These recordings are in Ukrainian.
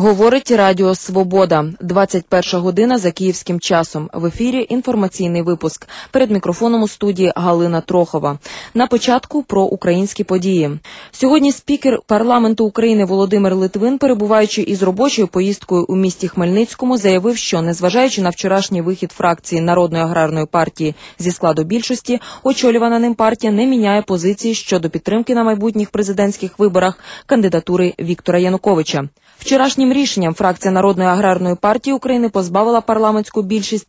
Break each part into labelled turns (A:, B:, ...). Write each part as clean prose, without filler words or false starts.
A: Говорить Радіо Свобода. 21 година за київським часом. В ефірі інформаційний випуск. Перед мікрофоном у студії Галина Трохова. На початку про українські події. Сьогодні спікер парламенту України Володимир Литвин, перебуваючи із робочою поїздкою у місті Хмельницькому, заявив, що, незважаючи на вчорашній вихід фракції Народної аграрної партії зі складу більшості, очолювана ним партія не міняє позиції щодо підтримки на майбутніх президентських виборах кандидатури Віктора Януковича. Вчорашнім рішенням фракція Народної аграрної партії України позбавила парламентську більшість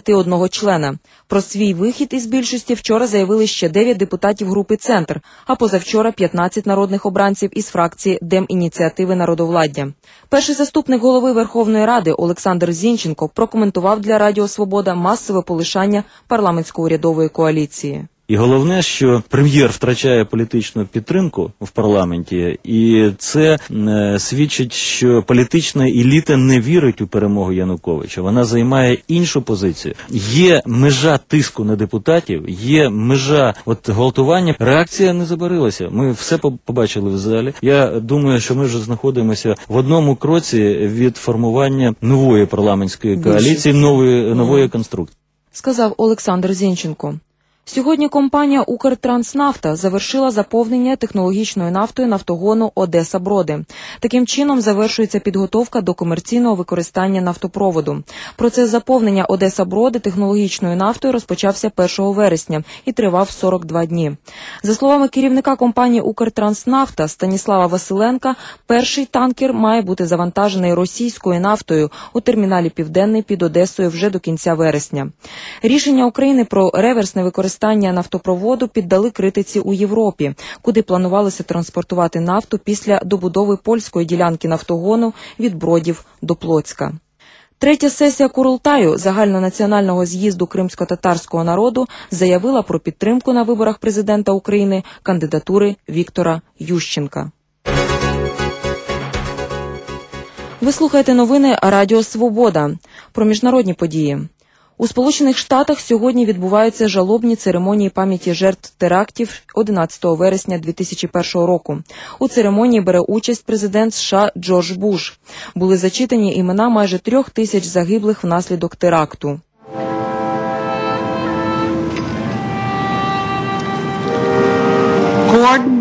A: 21 члена. Про свій вихід із більшості вчора заявили ще 9 депутатів групи «Центр», а позавчора 15 народних обранців із фракції Демініціативи народовладдя. Перший заступник голови Верховної Ради Олександр Зінченко прокоментував для Радіо Свобода масове полишання парламентсько-урядової коаліції.
B: І головне, що прем'єр втрачає політичну підтримку в парламенті, і це свідчить, що політична еліта не вірить у перемогу Януковича. Вона займає іншу позицію. Є межа тиску на депутатів, є межа гвалтування. Реакція не забарилася. Ми все побачили в залі. Я думаю, що ми вже знаходимося в одному кроці від формування нової парламентської коаліції, нової конструкції.
A: Сказав Олександр Зінченко. Сьогодні компанія «Укртранснафта» завершила заповнення технологічною нафтою нафтогону «Одеса-Броди». Таким чином завершується підготовка до комерційного використання нафтопроводу. Процес заповнення «Одеса-Броди» технологічною нафтою розпочався 1 вересня і тривав 42 дні. За словами керівника компанії «Укртранснафта» Станіслава Василенка, перший танкер має бути завантажений російською нафтою у терміналі «Південний» під Одесою вже до кінця вересня. Рішення України про реверсне використання нафтопроводу піддали критиці у Європі, куди планувалося транспортувати нафту після добудови польської ділянки нафтогону від Бродів до Плоцька. Третя сесія Курултаю загальнонаціонального з'їзду кримсько-татарського народу заявила про підтримку на виборах президента України кандидатури Віктора Ющенка. Ви слухаєте новини Радіо Свобода. Про міжнародні події. У Сполучених Штатах сьогодні відбуваються жалобні церемонії пам'яті жертв терактів 11 вересня 2001 року. У церемонії бере участь президент США Джордж Буш. Були зачитані імена майже 3000 загиблих внаслідок теракту.
C: Gordon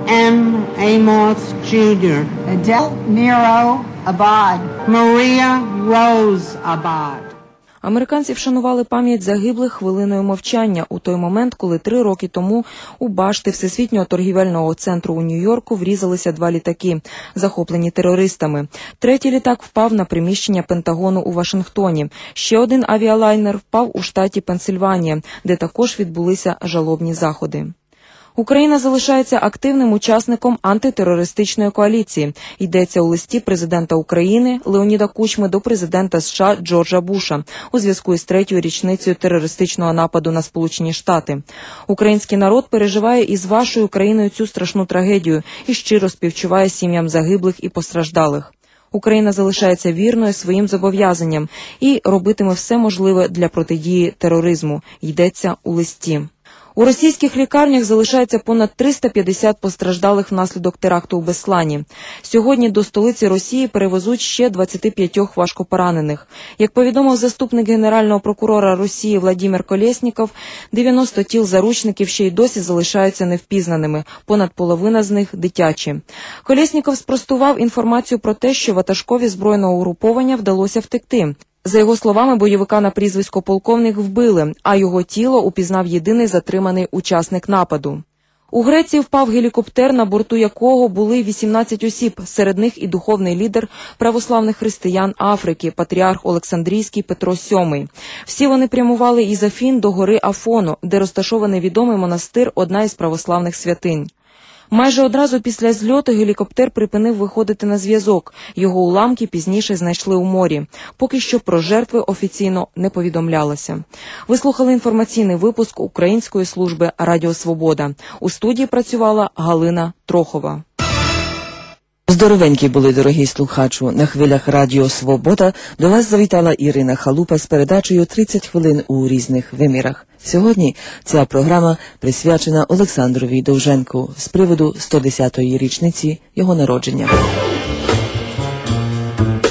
C: M. Amos Jr. Adele Nero Abad. Maria Rose Abad.
A: Американці вшанували пам'ять загиблих хвилиною мовчання у той момент, коли 3 роки тому у башти Всесвітнього торгівельного центру у Нью-Йорку врізалися 2 літаки, захоплені терористами. Третій літак впав на приміщення Пентагону у Вашингтоні. Ще один авіалайнер впав у штаті Пенсильванія, де також відбулися жалобні заходи. Україна залишається активним учасником антитерористичної коаліції. Йдеться у листі президента України Леоніда Кучми до президента США Джорджа Буша у зв'язку із 3-ю річницею терористичного нападу на Сполучені Штати. Український народ переживає із вашою країною цю страшну трагедію і щиро співчуває сім'ям загиблих і постраждалих. Україна залишається вірною своїм зобов'язанням і робитиме все можливе для протидії тероризму. Йдеться у листі. У російських лікарнях залишається понад 350 постраждалих внаслідок теракту у Беслані. Сьогодні до столиці Росії перевезуть ще 25 важкопоранених. Як повідомив заступник генерального прокурора Росії Владимир Колєсніков, 90 тіл заручників ще й досі залишаються невпізнаними, понад половина з них – дитячі. Колєсніков спростував інформацію про те, що ватажкові збройного угруповання вдалося втекти. За його словами, бойовика на прізвисько «Полковник» вбили, а його тіло упізнав єдиний затриманий учасник нападу. У Греції впав гелікоптер, на борту якого були 18 осіб, серед них і духовний лідер православних християн Африки, патріарх Олександрійський Петро VII. Всі вони прямували із Афін до гори Афону, де розташований відомий монастир, одна із православних святинь. Майже одразу після зльоту гелікоптер припинив виходити на зв'язок. Його уламки пізніше знайшли у морі. Поки що про жертви офіційно не повідомлялося. Ви слухали інформаційний випуск Української служби Радіо Свобода. У студії працювала Галина Трохова.
D: Здоровенькі були, дорогі слухачу. На хвилях Радіо Свобода до вас завітала Ірина Халупа з передачею «30 хвилин у різних вимірах». Сьогодні ця програма присвячена Олександрові Довженку з приводу 110-ї річниці його народження.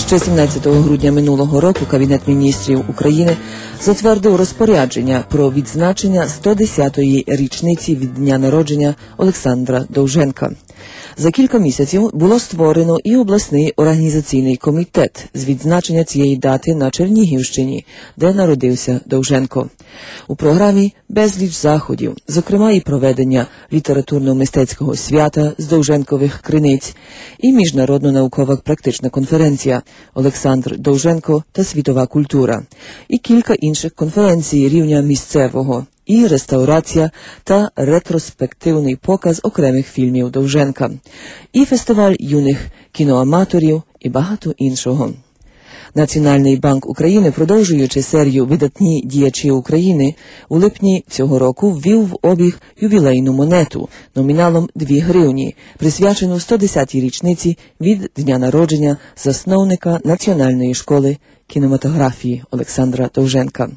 D: Ще 17 грудня минулого року Кабінет міністрів України затвердив розпорядження про відзначення 110-ї річниці від дня народження Олександра Довженка. За кілька місяців було створено і обласний організаційний комітет з відзначення цієї дати на Чернігівщині, де народився Довженко. У програмі безліч заходів, зокрема і проведення літературно-мистецького свята з Довженкових криниць і міжнародно-наукова практична конференція «Олександр Довженко та світова культура» і кілька інших конференцій рівня місцевого, і реставрація та ретроспективний показ окремих фільмів Довженка, і фестиваль юних кіноаматорів і багато іншого. Національний банк України, продовжуючи серію «Видатні діячі України», у липні цього року ввів в обіг ювілейну монету номіналом 2 гривні, присвячену 110-й річниці від дня народження засновника Національної школи кінематографії Олександра Довженка.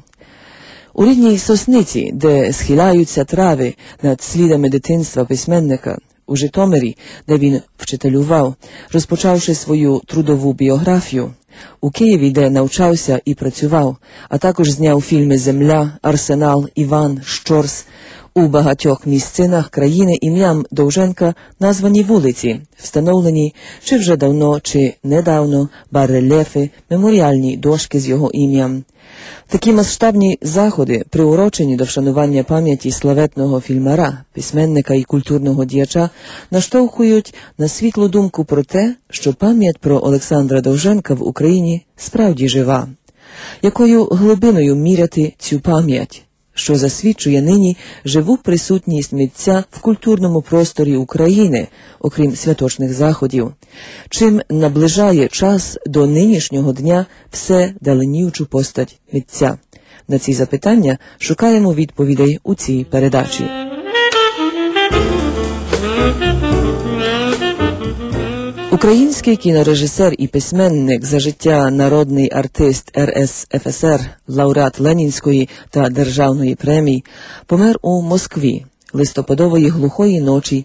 D: У рідній Сосниці, де схиляються трави над слідами дитинства письменника, у Житомирі, де він вчителював, розпочавши свою трудову біографію, у Києві, де навчався і працював, а також зняв фільми «Земля», «Арсенал», «Іван», «Щорс». У багатьох місцинах країни ім'ям Довженка названі вулиці, встановлені чи вже давно, чи недавно барельєфи, меморіальні дошки з його ім'ям. Такі масштабні заходи, приурочені до вшанування пам'яті славетного фільмара, письменника і культурного діяча, наштовхують на світлу думку про те, що пам'ять про Олександра Довженка в Україні справді жива. Якою глибиною міряти цю пам'ять, що засвідчує нині живу присутність митця в культурному просторі України, окрім святочних заходів, чим наближає час до нинішнього дня все даленівчу постать митця. На ці запитання шукаємо відповідей у цій передачі. Український кінорежисер і письменник, за життя народний артист РСФСР, лауреат Ленінської та Державної премій, помер у Москві листопадової глухої ночі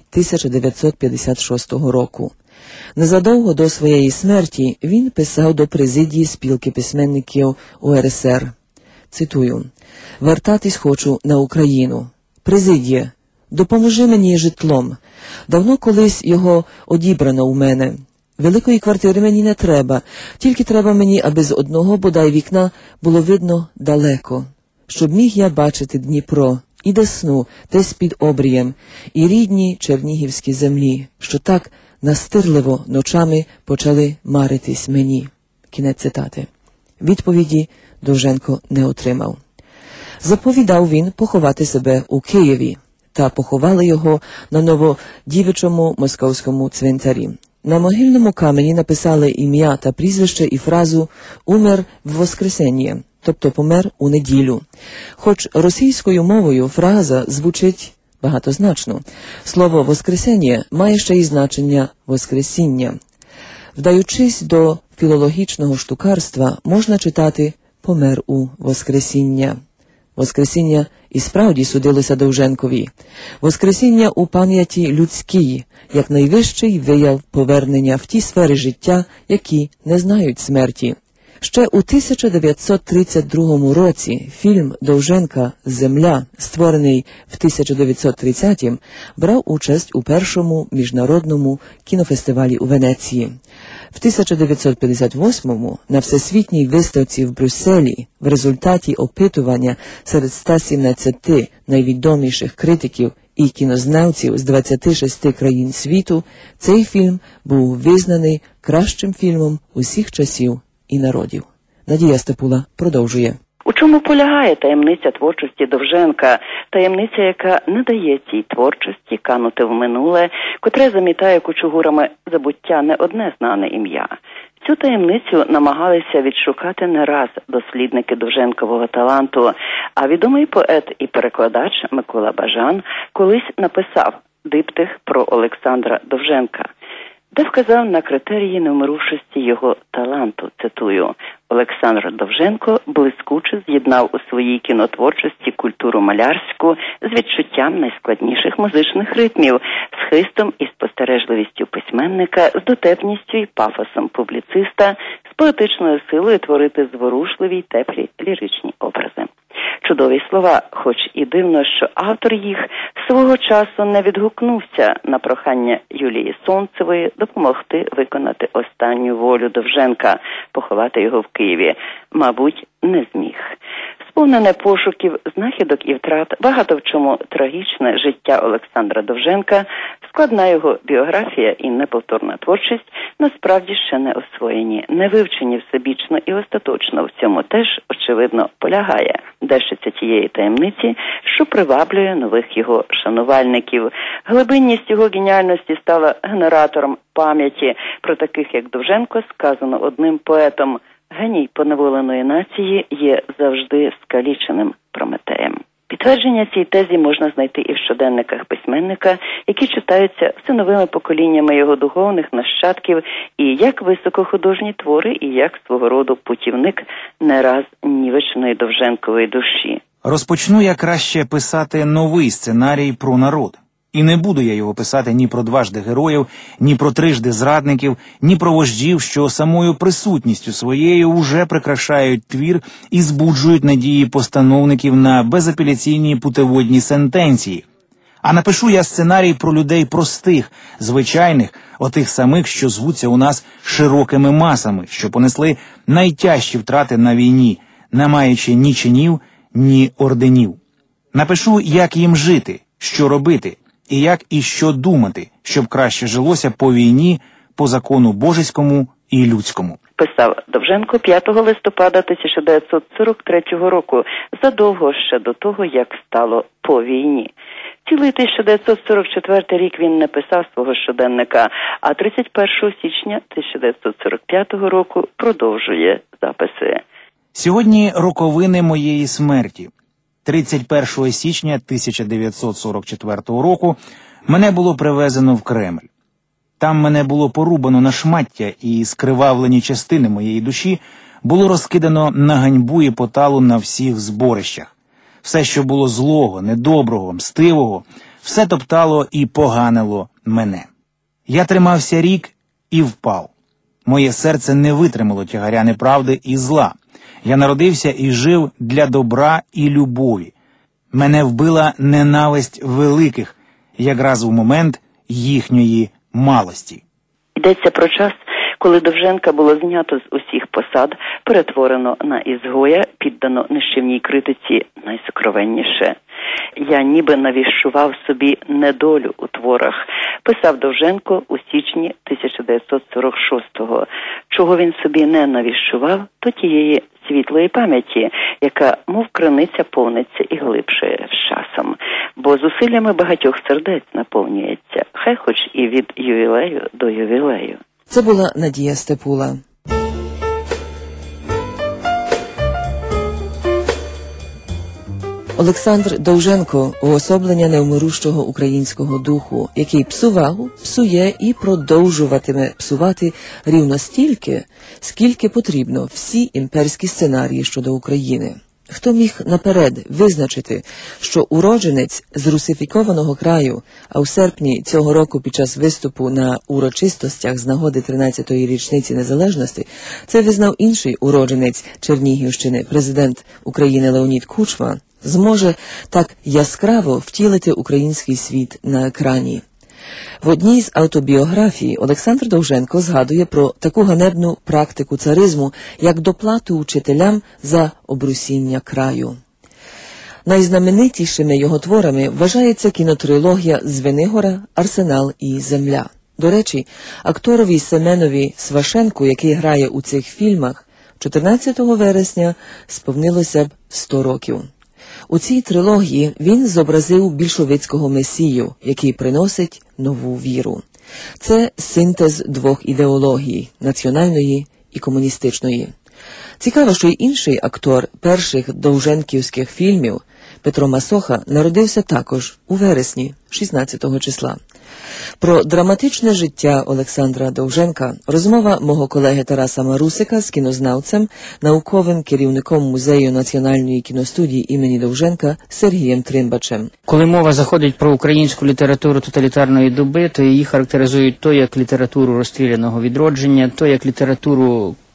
D: 1956 року. Незадовго до своєї смерті він писав до президії спілки письменників УРСР. Цитую: «Вертатись хочу на Україну. Президія, допоможи мені житлом. Давно колись його одібрано у мене. Великої квартири мені не треба, тільки треба мені, аби з одного бодай вікна було видно далеко, щоб міг я бачити Дніпро і Десну десь під обрієм, і рідні чернігівські землі, що так настирливо ночами почали маритись мені». Кінець цитати. Відповіді Довженко не отримав. Заповідав він поховати себе у Києві, та поховали його на Новодівичому московському цвинтарі. На могильному камені написали ім'я та прізвище і фразу «Умер в воскресенье», тобто «помер у неділю». Хоч російською мовою фраза звучить багатозначно. Слово «воскресенье» має ще й значення «воскресіння». Вдаючись до філологічного штукарства, можна читати «помер у воскресіння». Воскресіння і справді судилося Довженкові. Воскресіння у пам'яті людській, як найвищий вияв повернення в ті сфери життя, які не знають смерті. Ще у 1932 році фільм Довженка «Земля», створений в 1930-м, брав участь у першому міжнародному кінофестивалі у Венеції. В 1958-му на Всесвітній виставці в Брюсселі в результаті опитування серед 117 найвідоміших критиків і кінознавців з 26 країн світу цей фільм був визнаний кращим фільмом усіх часів і народів. Надія Степула продовжує.
E: У чому полягає таємниця творчості Довженка? Таємниця, яка не дає цій творчості канути в минуле, котре замітає кучугурами забуття не одне знане ім'я. Цю таємницю намагалися відшукати не раз дослідники Довженкового таланту, а відомий поет і перекладач Микола Бажан колись написав диптих про Олександра Довженка, де вказав на критерії невмирушості його таланту, цитую: «Олександр Довженко блискуче з'єднав у своїй кінотворчості культуру малярську з відчуттям найскладніших музичних ритмів, з хистом і спостережливістю письменника, з дотепністю і пафосом публіциста, з поетичною силою творити зворушливі й теплі ліричні образи. Чудові слова, хоч і дивно, що автор їх свого часу не відгукнувся на прохання Юлії Сонцевої допомогти виконати останню волю Довженка, поховати його в Києві. Мабуть, не зміг. Сповнене пошуків, знахідок і втрат, багато в чому трагічне життя Олександра Довженка, складна його біографія і неповторна творчість насправді ще не освоєні, не вивчені всебічно і остаточно. В цьому теж, очевидно, полягає дещиця тієї таємниці, що приваблює нових його шанувальників. Глибинність його геніальності стала генератором пам'яті. Про таких, як Довженко, сказано одним поетом: «Геній поневоленої нації є завжди скаліченим Прометеєм». Підтвердження цій тезі можна знайти і в щоденниках письменника, які читаються всиновими поколіннями його духовних нащадків, і як високохудожні твори, і як свого роду путівник не раз нівеченої Довженкової душі.
F: Розпочну я краще писати новий сценарій про народ. І не буду я його писати ні про дважди героїв, ні про трижди зрадників, ні про вождів, що самою присутністю своєю уже прикрашають твір і збуджують надії постановників на безапеляційні путеводні сентенції. А напишу я сценарій про людей простих, звичайних, отих самих, що звуться у нас широкими масами, що понесли найтяжчі втрати на війні, не маючи ні чинів, ні орденів. Напишу, як їм жити, що робити, і як і що думати, щоб краще жилося по війні, по закону божеському і людському.
E: Писав Довженко 5 листопада 1943 року, задовго ще до того, як стало по війні. Цілий 1944 рік він не писав свого щоденника, а 31 січня 1945 року продовжує записи.
F: Сьогодні роковини моєї смерті. 31 січня 1944 року мене було привезено в Кремль. Там мене було порубано на шмаття, і скривавлені частини моєї душі було розкидано на ганьбу і поталу на всіх зборищах. Все, що було злого, недоброго, мстивого, все топтало і поганило мене. Я тримався рік і впав. Моє серце не витримало тягаря неправди і зла. Я народився і жив для добра і любові. Мене вбила ненависть великих, якраз у момент їхньої малості.
E: Йдеться про час, коли Довженка було знято з усіх посад, перетворено на ізгоя, піддано нищівній критиці найсокровенніше. «Я ніби навіщував собі недолю у творах», писав Довженко у січні 1946-го. Чого він собі не навіщував, то тієї світлої пам'яті, яка, мов криниця, повниться і глибшає з часом, бо зусиллями багатьох сердець наповнюється, хай хоч і від ювілею до ювілею.
D: Це була Надія Степула. Олександр Довженко – уособлення невмирущого українського духу, який псував, псує і продовжуватиме псувати рівно стільки, скільки потрібно всі імперські сценарії щодо України. Хто міг наперед визначити, що уродженець з русифікованого краю, а у серпні цього року під час виступу на урочистостях з нагоди 13-ї річниці незалежності, це визнав інший уродженець Чернігівщини, президент України Леонід Кучма, зможе так яскраво втілити український світ на екрані. В одній з автобіографій Олександр Довженко згадує про таку ганебну практику царизму, як доплату учителям за обрусіння краю. Найзнаменитішими його творами вважається кінотрилогія «Звенигора», «Арсенал» і «Земля». До речі, акторові Семенові Свашенку, який грає у цих фільмах, 14 вересня сповнилося б 100 років. У цій трилогії він зобразив більшовицького месію, який приносить нову віру. Це синтез двох ідеологій – національної і комуністичної. Цікаво, що й інший актор перших довженківських фільмів Петро Масоха народився також у вересні, 16 числа. Про драматичне життя Олександра Довженка розмова мого колеги Тараса Марусика з кінознавцем, науковим керівником Музею національної кіностудії імені Довженка Сергієм Тримбачем.
G: Коли мова заходить про українську літературу тоталітарної доби, то її характеризують то як літературу розстріляного відродження, то як літературу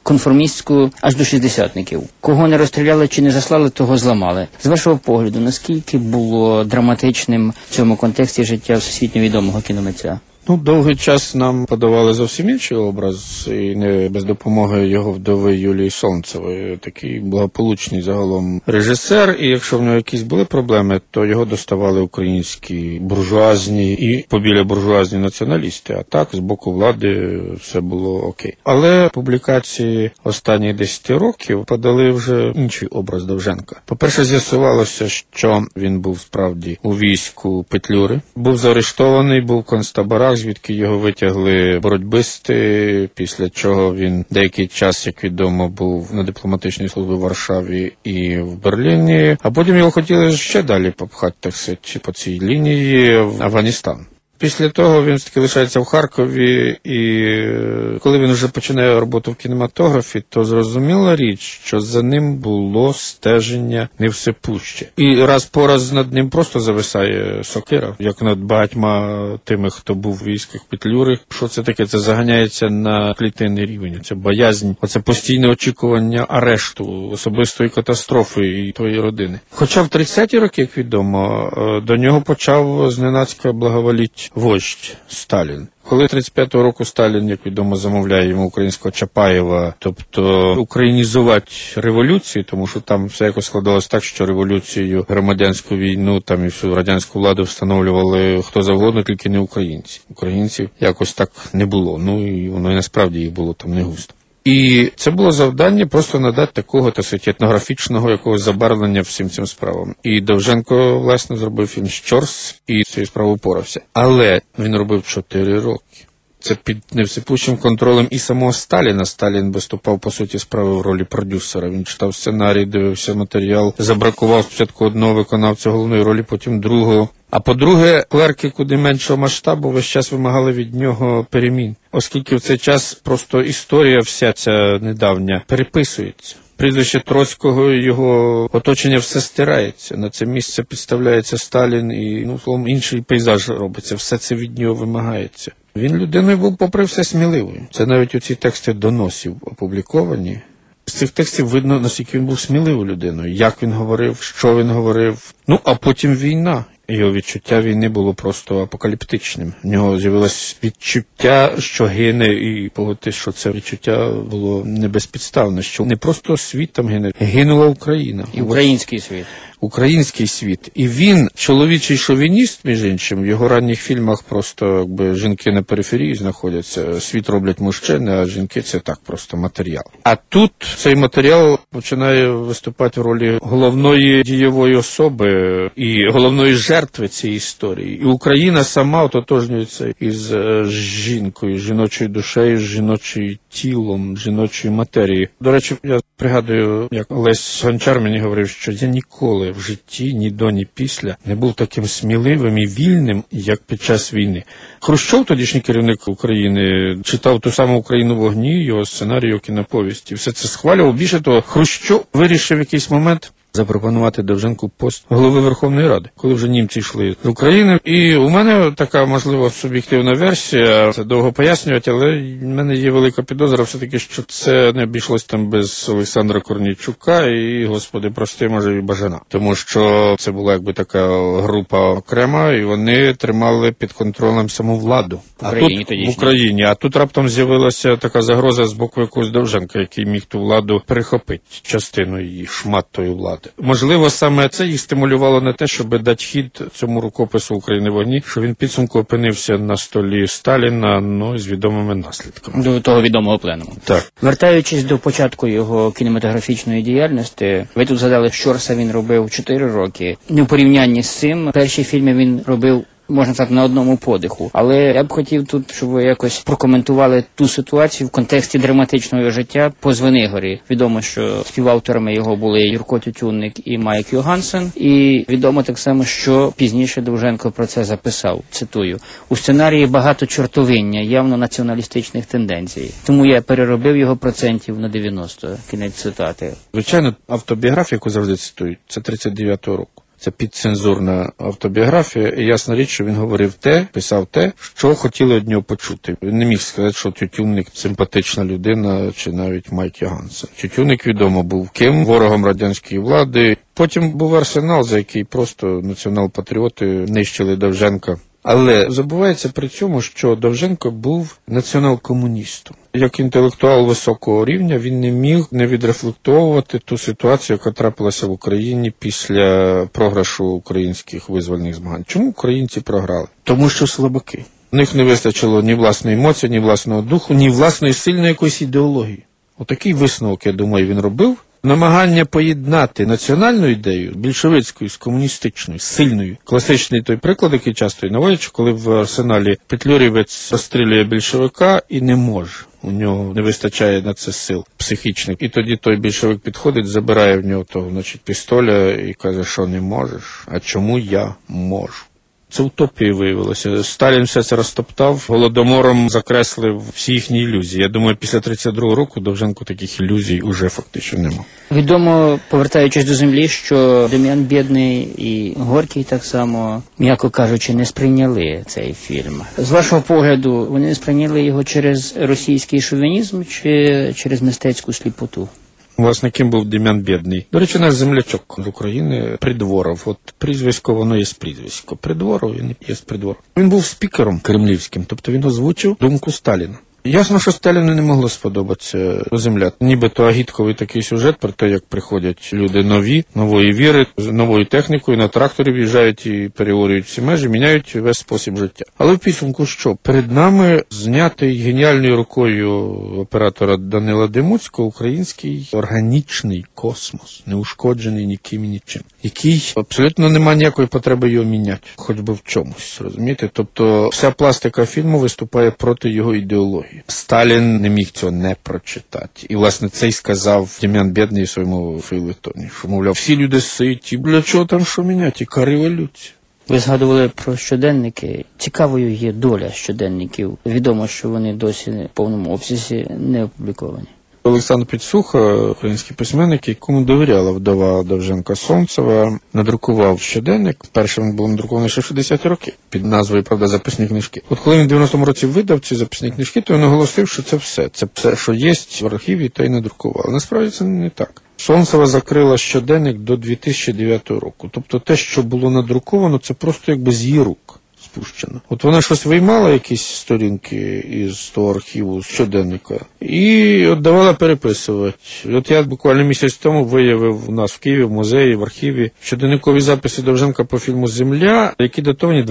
G: конформістську аж до шістдесятників. Кого не розстріляли чи не заслали, того зламали. З вашого погляду, наскільки було драматичним в цьому контексті життя всесвітньо відомого кіномитця?
H: Довгий час нам подавали зовсім інший образ, і не без допомоги його вдови Юлії Солнцевої. Такий благополучний загалом режисер, і якщо в нього якісь були проблеми, то його доставали українські буржуазні і побіля буржуазні націоналісти. А так, з боку влади все було окей. Але публікації останніх 10 років подали вже інший образ Довженка. По-перше, з'ясувалося, що він був справді у війську Петлюри, був заарештований, був в концтаборах, звідки його витягли боротьбисти, після чого він деякий час, як відомо, був на дипломатичній службі в Варшаві і в Берліні, а потім його хотіли ще далі попхати, так сказати, по цій лінії в Афганістан. Після того він все-таки лишається в Харкові, і коли він вже починає роботу в кінематографі, то зрозуміла річ, що за ним було стеження невсепуще. І раз по раз над ним просто зависає сокира, як над багатьма тими, хто був в військах Петлюри. Що це таке? Це заганяється на клітинний рівень, це боязнь, оце постійне очікування арешту, особистої катастрофи і тої родини. Хоча в 30-ті роки, як відомо, до нього почав зненацька благоволіть вождь Сталін. Коли 35-го року Сталін, як відомо, замовляє йому українського Чапаєва, тобто українізувати революцію, тому що там все якось складалось так, що революцію, громадянську війну, там і всю радянську владу встановлювали хто завгодно, тільки не українці. Українців якось так не було, і воно і насправді їх було там не густо. І це було завдання просто надати такого, так сказати, етнографічного якогось забарвлення всім цим справам. І Довженко, власне, зробив фільм «Щорс» і з цією справою впорався. Але він робив 4 роки. Це під невсепущим контролем і самого Сталіна. Сталін виступав, по суті справи, в ролі продюсера. Він читав сценарій, дивився матеріал, забракував спочатку одного виконавця головної ролі, потім другого. А по-друге, клерки куди меншого масштабу весь час вимагали від нього перемін. Оскільки в цей час просто історія вся ця недавня переписується. Прізвище Троцького і його оточення все стирається. На це місце підставляється Сталін і, словом, інший пейзаж робиться. Все це від нього вимагається. Він людиною був, попри все, сміливою. Це навіть оці тексти доносів опубліковані. З цих текстів видно, наскільки він був сміливою людиною, як він говорив, що він говорив. А потім війна. Його відчуття війни було просто апокаліптичним. В нього з'явилось відчуття, що гине, і погодьтесь, що це відчуття було не безпідставне, що не просто світ там гине, гинула Україна.
G: І український світ.
H: Український світ. І він, чоловічий шовініст, між іншим, в його ранніх фільмах просто жінки на периферії знаходяться, світ роблять мужчини, а жінки це так, просто матеріал. А тут цей матеріал починає виступати в ролі головної дієвої особи і головної жертви цієї історії. І Україна сама ототожнюється із жінкою, жіночою душею, жіночою тілом, жіночою матерією. До речі, я пригадую, як Олесь Гончар мені говорив, що я ніколи в житті, ні до, ні після, не був таким сміливим і вільним, як під час війни. Хрущов, тодішній керівник України, читав ту саму «Україну в вогні», його сценарій, кіноповісті. Все це схвалював. Більше того, Хрущов вирішив в якийсь момент запропонувати Довженку пост голови Верховної Ради, коли вже німці йшли з України. І у мене така, можливо, суб'єктивна версія, це довго пояснювати, але в мене є велика підозра все-таки, що це не обійшлось там без Олександра Корнійчука і, господи, прости, може, і Бажана. Тому що це була якби така група окрема, і вони тримали під контролем саму владу. В Україні. А тут раптом з'явилася така загроза з боку якогось Довженка, який міг ту владу перехопити, частину її, шмат тої влади. Можливо, саме це їх стимулювало на те, щоб дати хід цьому рукопису «України в вогні», що він підсумку опинився на столі Сталіна, з відомими наслідками.
G: До того відомого пленуму.
H: Так.
G: Вертаючись до початку його кінематографічної діяльності, ви тут згадали, «Щорса» він робив 4 роки. Не в порівнянні з цим, перші фільми він робив, можна сказати, на одному подиху. Але я б хотів тут, щоб ви якось прокоментували ту ситуацію в контексті драматичного життя по Звенигорі. Відомо, що співавторами його були Юрко Тютюнник і Майк Йогансен. І відомо так само, що пізніше Довженко про це записав. Цитую. «У сценарії багато чортовиння, явно націоналістичних тенденцій. Тому я переробив його процентів на 90». Кінець цитати.
H: Звичайно, автобіографію, яку завжди цитують, це 39-го року. Це підцензурна автобіографія, і ясна річ, що він говорив те, писав те, що хотіли від нього почути. Він не міг сказати, що Тютюнник – симпатична людина, чи навіть Майк Ягансен. Тютюнник відомо був ким, ворогом радянської влади. Потім був Арсенал, за який просто націонал-патріоти нищили Довженка. Але забувається при цьому, що Довженко був націонал-комуністом. Як інтелектуал високого рівня він не міг не відрефлектовувати ту ситуацію, яка трапилася в Україні після програшу українських визвольних змагань. Чому українці програли? Тому що слабаки. У них не вистачило ні власної емоції, ні власного духу, ні власної сильної якоїсь ідеології. Отакий висновок, я думаю, він робив. Намагання поєднати національну ідею більшовицькою з комуністичною, сильною. Класичний той приклад, який часто і наводять, коли в Арсеналі петлюрівець розстрілює більшовика і не може. У нього не вистачає на це сил психічних. І тоді той більшовик підходить, забирає в нього того, пістоля і каже, що не можеш. А чому я можу? Це утопією виявилося. Сталін все це розтоптав, голодомором закреслив всі їхні ілюзії. Я думаю, після 32-го року Довженко таких ілюзій уже фактично нема.
G: Відомо, повертаючись до землі, що Дем'ян Бєдний і Горький так само, м'яко кажучи, не сприйняли цей фільм. З вашого погляду, вони не сприйняли його через російський шовінізм чи через мистецьку сліпоту?
H: Власне, ким був Дем'ян Бєдний? До речі, наш землячок з України, Придворов. От прізвисько, воно є прізвисько. Придворов, він є Придворов. Він був спікером кремлівським, тобто він озвучив думку Сталіна. Ясно, що Сталіну не могло сподобатися земля. Нібито агітковий такий сюжет про те, як приходять люди нові, нової віри, з новою технікою, на тракторі в'їжджають і переорюють всі межі, міняють весь спосіб життя. Але в підсумку що? Перед нами знятий геніальною рукою оператора Данила Демуцького український органічний космос, неушкоджений ніким і нічим, який абсолютно немає ніякої потреби його міняти, хоч би в чомусь, розумієте? Тобто вся пластика фільму виступає проти його ідеології. Сталін не міг цього не прочитати. І, власне, це й сказав Дем'ян Бєдний в своєму фейлетоні, що, мовляв, всі люди ситі, для чого там що міняти, яка революція?
G: Ви згадували про щоденники. Цікавою є доля щоденників. Відомо, що вони досі в повному обсязі не опубліковані.
H: Олександр Підсуха, український письменник, якому довіряла вдова Довженка Сонцева, надрукував щоденник. Перший він був надрукований ще в 60-ті роки під назвою, правда, «Записні книжки». От коли він в 90-му році видав ці записні книжки, то він оголосив, що це все. Це все, що є в архіві, та й надрукували. Насправді це не так. Сонцева закрила щоденник до 2009 року. Тобто те, що було надруковано, це просто якби з її рук спущено. От вона щось виймала, якісь сторінки із того архіву, з щоденника, і от давала переписувати. От я буквально місяць тому виявив у нас в Києві, в музеї, в архіві, щоденникові записи Довженка по фільму «Земля», які датовані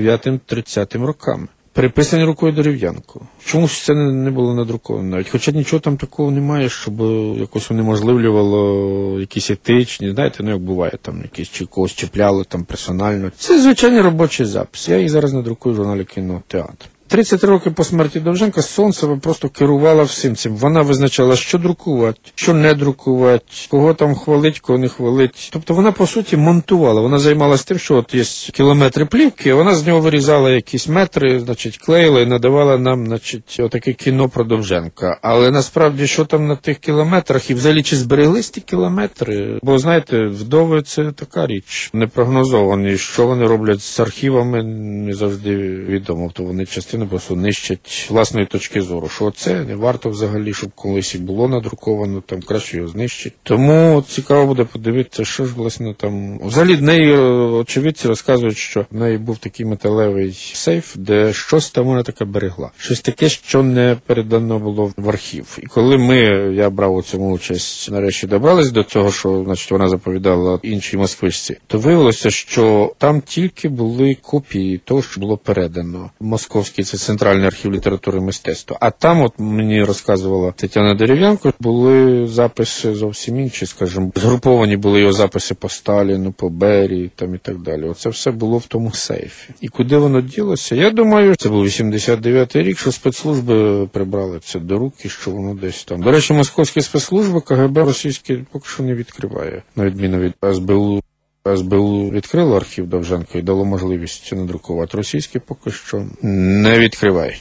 H: 29-30 роками. Переписані рукою Дерев'янко. Чомусь це не було надруковано навіть. Хоча нічого там такого немає, щоб якось унеможливлювало якісь етичні, знаєте, як буває, там якісь чи когось чіпляло там персонально. Це звичайний робочий запис. Я їх зараз надрукую в журналі «Кінотеатр». 33 роки по смерті Довженка Сонцева просто керувала всім цим. Вона визначала, що друкувати, що не друкувати, кого там хвалить, кого не хвалить. Тобто вона, по суті, монтувала. Вона займалася тим, що от є кілометри плівки, вона з нього вирізала якісь метри, клеїла і надавала нам, отаке кіно про Довженка. Але насправді, що там на тих кілометрах, і взагалі чи збереглись ті кілометри? Бо, знаєте, вдови – це така річ, непрогнозовані. Що вони роблять з архівами, не завжди відомо. То вони частину просто нищать власної точки зору, що це не варто взагалі, щоб колись і було надруковано, там краще його знищить. Тому цікаво буде подивитися, що ж, власне, там... Взагалі, в неї очевидці розказують, що в неї був такий металевий сейф, де щось там вона таке берегла. Щось таке, що не передано було в архів. І коли я брав у цьому участь, нарешті добрались до цього, що, значить, вона заповідала іншій москвичці, то виявилося, що там тільки були копії того, що було передано. Московський, це Центральний архів літератури і мистецтва. А там, от мені розказувала Тетяна Дерев'янко, були записи зовсім інші, скажімо. Згруповані були його записи по Сталіну, по Берії, там і так далі. Оце все було в тому сейфі. І куди воно ділося? Я думаю, це був 89-й рік, що спецслужби прибрали це до рук і що воно десь там. До речі, московські спецслужби КГБ російські поки що не відкриває, на відміну від СБУ. СБУ відкрило архів Довженка і дало можливість надрукувати. Російські поки що не відкривають.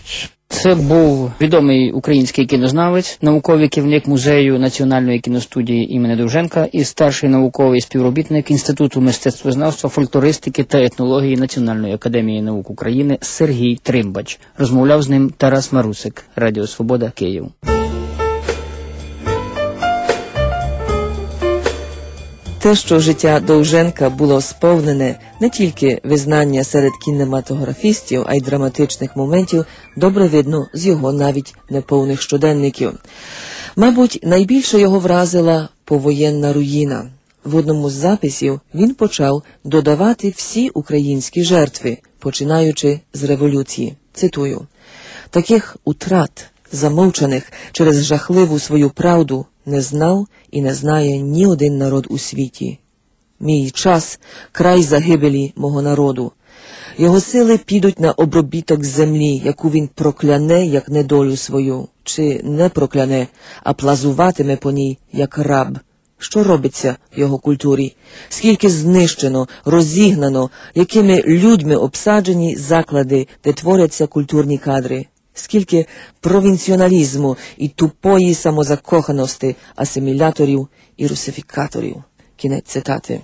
G: Це був відомий український кінознавець, науковий керівник музею Національної кіностудії імені Довженка і старший науковий співробітник Інституту мистецтвознавства, фольклористики та етнології Національної академії наук України Сергій Тримбач. Розмовляв з ним Тарас Марусик, Радіо Свобода, Київ.
D: Те, що життя Довженка було сповнене не тільки визнання серед кінематографістів, а й драматичних моментів, добре видно з його навіть неповних щоденників. Мабуть, найбільше його вразила повоєнна руїна. В одному з записів він почав додавати всі українські жертви, починаючи з революції. Цитую: «Таких утрат, замовчаних через жахливу свою правду, не знав і не знає ні один народ у світі. Мій час – край загибелі мого народу. Його сили підуть на обробіток землі, яку він прокляне, як недолю свою, чи не прокляне, а плазуватиме по ній, як раб. Що робиться в його культурі? Скільки знищено, розігнано, якими людьми обсаджені заклади, де творяться культурні кадри? Скільки провінціоналізму і тупої самозакоханості асиміляторів і русифікаторів». Кінець цитати.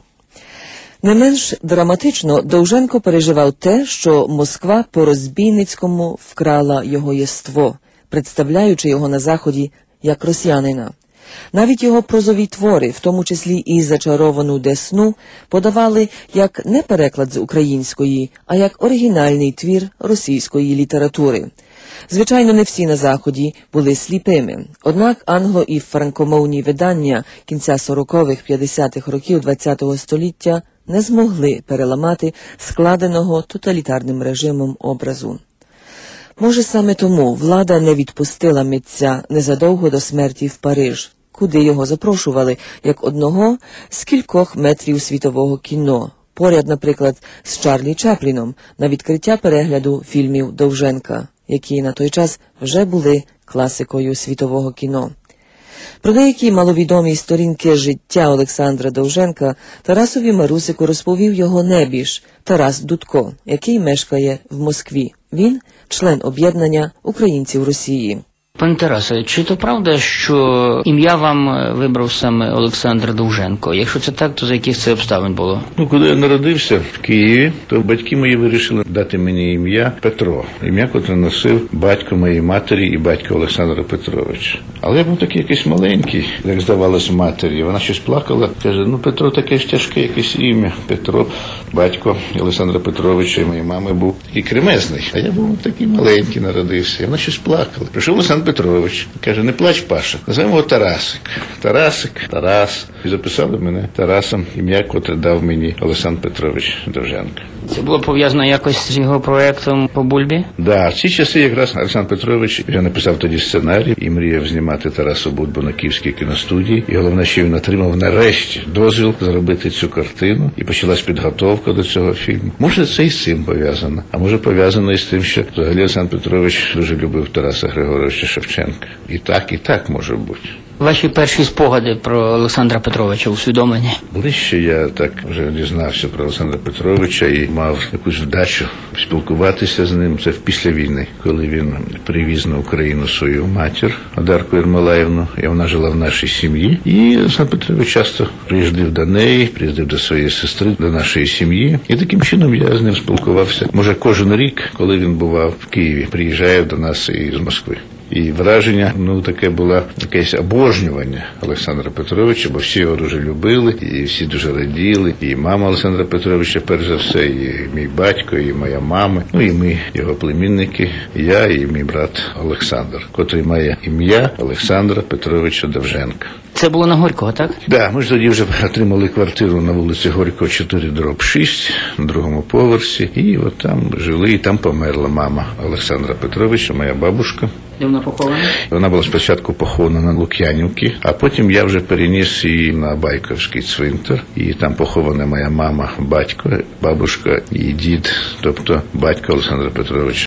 D: Не менш драматично Довженко переживав те, що Москва по-розбійницькому вкрала його єство, представляючи його на Заході як росіянина. Навіть його прозові твори, в тому числі і «Зачаровану Десну», подавали як не переклад з української, а як оригінальний твір російської літератури. Звичайно, не всі на Заході були сліпими. Однак англо- і франкомовні видання кінця 40-х-50-х років ХХ століття не змогли переламати складеного тоталітарним режимом образу. Може, саме тому влада не відпустила митця незадовго до смерті в Париж, куди його запрошували як одного з кількох метрів світового кіно, поряд, наприклад, з Чарлі Чапліном на відкриття перегляду фільмів Довженка, які на той час вже були класикою світового кіно. Про деякі маловідомі сторінки життя Олександра Довженка Тарасові Марусику розповів його небіж Тарас Дудко, який мешкає в Москві. Він – член об'єднання українців Росії.
G: Пане Тарасе, чи то правда, що ім'я вам вибрав саме Олександр Довженко? Якщо це так, то за яких це обставин було?
I: Коли я народився в Києві, то батьки мої вирішили дати мені ім'я Петро. Ім'я, яке носив батько моєї матері і батько Олександра Петровича. Але я був такий якийсь маленький, як здавалось матері. Вона щось плакала, каже, Петро таке ж тяжке якесь ім'я. Петро, батько Олександра Петровича і моєї мами був такий кремезний. А я був такий маленький, народився. І вона щось плакала. Прийшов Олександр Петрович, каже, не плач, Паша, називаємо його Тарасик. Тарас. І записали мене Тарасом, ім'я, котре дав мені Олександр Петрович Довженко.
G: Це було пов'язано якось з його проєктом по Бульбі?
I: Да, в ці часи якраз Олександр Петрович, я написав тоді сценарій і мріяв знімати Тараса Бульбу на Київській кіностудії. І головне, що він отримав нарешті дозвіл зробити цю картину. І почалась підготовка до цього фільму. Може, це і з цим пов'язано. А може, пов'язано і з тим, що взагалі Олександр Петрович дуже любив Тараса Григоровича Шевченка. І так може бути.
G: Ваші перші спогади про Олександра Петровича усвідомлені?
I: Ближче я так вже дізнався про Олександра Петровича і мав якусь вдачу спілкуватися з ним. Це після війни, коли він привіз на Україну свою матір Одарку Єрмолаївну, і вона жила в нашій сім'ї. І Олександр Петрович часто приїздив до неї, приїздив до своєї сестри, до нашої сім'ї. І таким чином я з ним спілкувався. Може, кожен рік, коли він бував в Києві, приїжджає до нас із Москви. І враження, таке було якесь обожнювання Олександра Петровича, бо всі його дуже любили, і всі дуже раділи. І мама Олександра Петровича, перш за все, і мій батько, і моя мама, і ми, його племінники, я і мій брат Олександр, котрий має ім'я Олександра Петровича Довженка.
G: Це було на Горького, так?
I: Да, ми ж тоді вже отримали квартиру на вулиці Горького, 4/6, на другому поверсі, і от там жили, і там померла мама Олександра Петровича, моя бабушка.
G: Де вона похована?
I: Вона була спочатку похована на Лук'янівці, а потім я вже переніс її на Байковський цвинтар. І там похована моя мама, батько, бабушка і дід, тобто батько Олександра Петровича